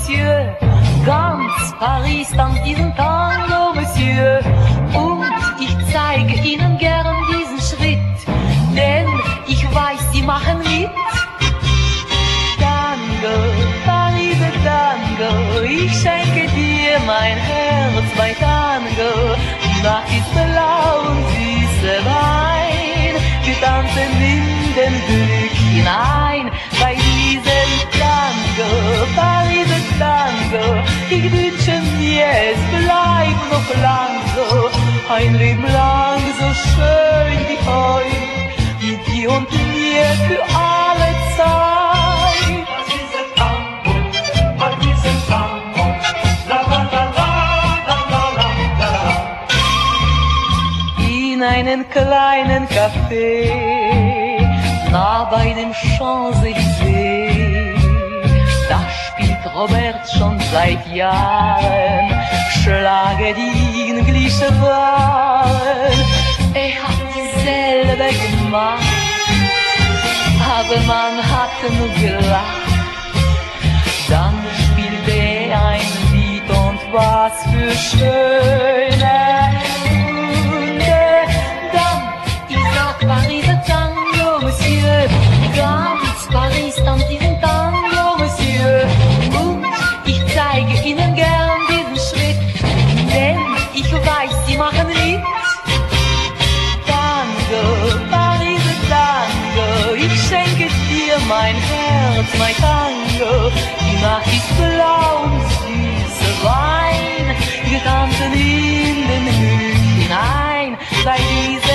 Monsieur. Ganz Paris dankt diesem Tango, Monsieur. Und ich zeige Ihnen gern diesen Schritt, denn ich weiß, Sie machen mit. Tango, Paris Tango, ich schenke dir mein Herz bei Tango. Die Nacht ist blau und süßer Wein, wir tanzen in den Glück hinein. Bei diesem Tango, Paris Tango, ich wünsche mir, es bleibt noch lang so, ein Leben lang so schön wie heute, mit dir und mir für alle Zeit. Paris Tango, la la la la la la la la. In einen kleinen Café, nah bei dem Champs-Élysées, da spielt Robert schon seit Jahren Schlager, die englische waren. Er hat dieselbe gemacht, aber man hat nur gelacht. Dann spielte er ein Lied und was für schöne Hunde. Dann, ich sag Pariser Tango, Monsieur, ganz Paris dankt diesem Tango, Monsieur. Und ich zeige Ihnen gern diesen Schritt, denn ich weiß, Sie machen mit. Tango, Pariser Tango, ich schenke dir mein Herz, mein Tango. Die Nacht ist blau und süßer Wein, wir tanzen in den Glück hinein. Bei diesem